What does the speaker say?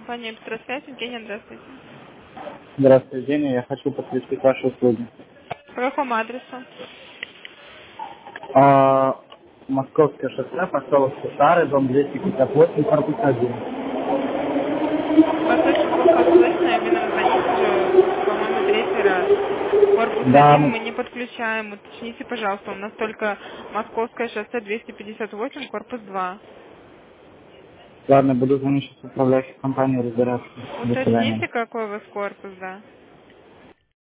Компания «Петросвязь». Евгения, здравствуйте. Здравствуйте, Евгения. Я хочу подключить ваши услуги. По какому адресу? Московское шоссе, поселок Старый, дом 258, корпус 1. Вас очень плохо слышно, и вы нам звоните уже, по-моему, третий раз. Корпус Да, 1 мы не подключаем. Уточните, пожалуйста, у нас только Московское шоссе 258, корпус 2. ладно, буду звонить сейчас в управляющую компанию разбираться. До свидания. Уточните, какой у вас корпус, да.